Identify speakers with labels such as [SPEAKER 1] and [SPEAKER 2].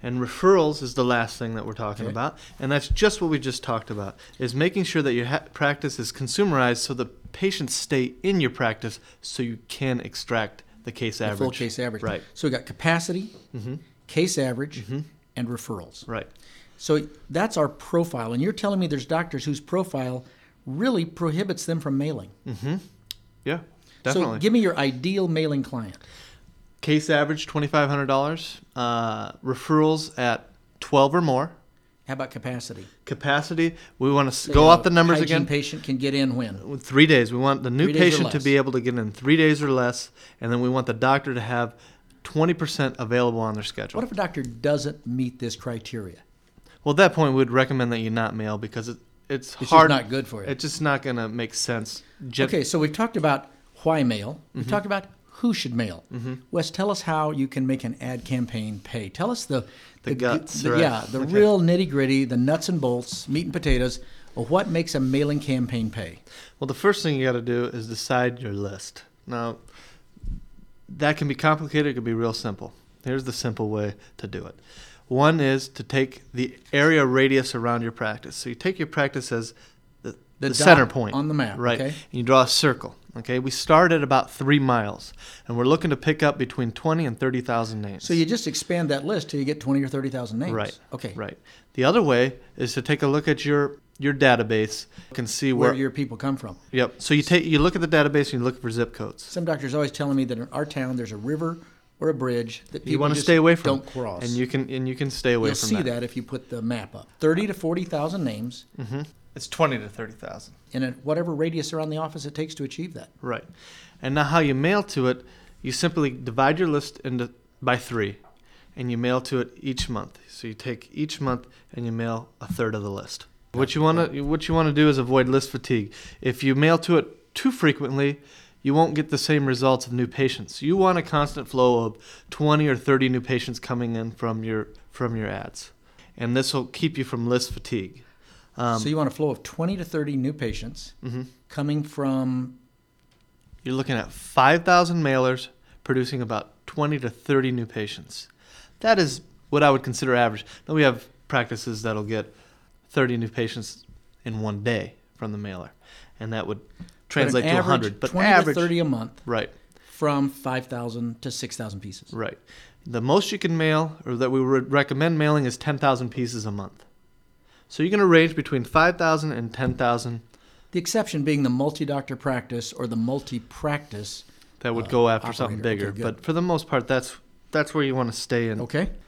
[SPEAKER 1] And referrals is the last thing that we're talking about. And that's just what we just talked about, is making sure that your practice is consumerized so the patients stay in your practice so you can extract the case average.
[SPEAKER 2] The full case average.
[SPEAKER 1] Right.
[SPEAKER 2] So we got capacity, case average, and referrals.
[SPEAKER 1] Right.
[SPEAKER 2] So that's our profile. And you're telling me there's doctors whose profile really prohibits them from mailing.
[SPEAKER 1] Yeah, definitely.
[SPEAKER 2] So give me your ideal mailing client.
[SPEAKER 1] Case average, $2,500. Referrals at 12 or more.
[SPEAKER 2] How about capacity?
[SPEAKER 1] Capacity, we want to go off the numbers
[SPEAKER 2] hygiene
[SPEAKER 1] again.
[SPEAKER 2] Patient can get in when?
[SPEAKER 1] 3 days. We want the new
[SPEAKER 2] 3 days or
[SPEAKER 1] patient to
[SPEAKER 2] less.
[SPEAKER 1] be able to get in 3 days or less, and then we want the doctor to have 20% available on their schedule.
[SPEAKER 2] What if a doctor doesn't meet this criteria?
[SPEAKER 1] Well, at that point, we'd recommend that you not mail because it's hard.
[SPEAKER 2] Just not good for you.
[SPEAKER 1] It's just not going to make sense.
[SPEAKER 2] Okay, so we've talked about why mail. We've talked about who should mail. Wes, tell us how you can make an ad campaign pay. Tell us the
[SPEAKER 1] guts,
[SPEAKER 2] the,
[SPEAKER 1] right?
[SPEAKER 2] Yeah, the real nitty-gritty, the nuts and bolts, meat and potatoes of what makes a mailing campaign pay.
[SPEAKER 1] Well, the first thing you got to do is decide your list. Now, that can be complicated. It can be real simple. Here's the simple way to do it. One is to take the area radius around your practice. So you take your practice as the center point
[SPEAKER 2] on the map,
[SPEAKER 1] right?
[SPEAKER 2] okay.
[SPEAKER 1] And you draw a circle. Okay, we start at about 3 miles, and we're looking to pick up between 20 and 30,000 names.
[SPEAKER 2] So you just expand that list till you get 20 or 30,000 names.
[SPEAKER 1] Right.
[SPEAKER 2] Okay.
[SPEAKER 1] Right. The other way is to take a look at your database and see
[SPEAKER 2] Where your people come from.
[SPEAKER 1] Yep. So you look at the database and you look for zip codes.
[SPEAKER 2] Some doctors are always telling me that in our town there's a river or a bridge that people
[SPEAKER 1] You want to
[SPEAKER 2] just
[SPEAKER 1] stay away from.
[SPEAKER 2] don't cross.
[SPEAKER 1] And you can stay away
[SPEAKER 2] You'll
[SPEAKER 1] from
[SPEAKER 2] see that if you put the map up. 30 to 40,000 names.
[SPEAKER 1] It's 20 to 30,000.
[SPEAKER 2] In whatever radius around the office it takes to achieve that.
[SPEAKER 1] Right. And now how you mail to it, you simply divide your list by 3, and you mail to it each month. So you take each month and you mail a third of the list. What you want to do is avoid list fatigue. If you mail to it too frequently, you won't get the same results of new patients. You want a constant flow of 20 or 30 new patients coming in from your ads. And this will keep you from list fatigue.
[SPEAKER 2] So you want a flow of 20 to 30 new patients coming from...
[SPEAKER 1] You're looking at 5,000 mailers producing about 20 to 30 new patients. That is what I would consider average. Now we have practices that'll get 30 new patients in 1 day from the mailer, and that would translate to 100.
[SPEAKER 2] But 20 to 30 a month.
[SPEAKER 1] Right.
[SPEAKER 2] From 5,000 to 6,000 pieces.
[SPEAKER 1] Right. The most you can mail, or that we would recommend mailing, is 10,000 pieces a month. So you're going to range between 5,000 and 10,000.
[SPEAKER 2] The exception being the multi-doctor practice or the multi-practice
[SPEAKER 1] that would go after
[SPEAKER 2] operator.
[SPEAKER 1] something bigger.
[SPEAKER 2] Okay,
[SPEAKER 1] but for the most part, that's where you want to stay in.
[SPEAKER 2] Okay.